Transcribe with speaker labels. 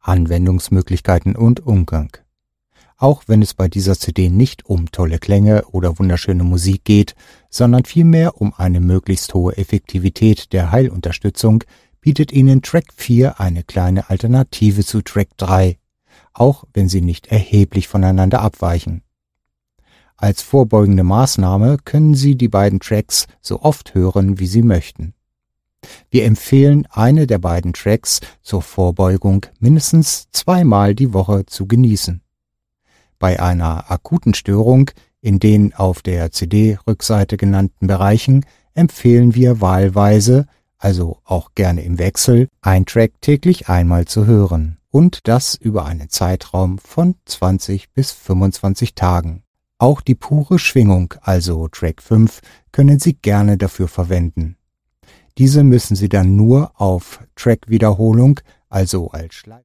Speaker 1: Anwendungsmöglichkeiten und Umgang. Auch wenn es bei dieser CD nicht um tolle Klänge oder wunderschöne Musik geht, sondern vielmehr um eine möglichst hohe Effektivität der Heilunterstützung, bietet Ihnen Track 4 eine kleine Alternative zu Track 3, auch wenn sie nicht erheblich voneinander abweichen. Als vorbeugende Maßnahme können Sie die beiden Tracks so oft hören, wie Sie möchten. Wir empfehlen, eine der beiden Tracks zur Vorbeugung mindestens 2-mal die Woche zu genießen. Bei einer akuten Störung in den auf der CD-Rückseite genannten Bereichen empfehlen wir wahlweise, also auch gerne im Wechsel, ein Track täglich einmal zu hören und das über einen Zeitraum von 20 bis 25 Tagen. Auch die pure Schwingung, also Track 5, können Sie gerne dafür verwenden. Diese müssen Sie dann nur auf Track-Wiederholung, also als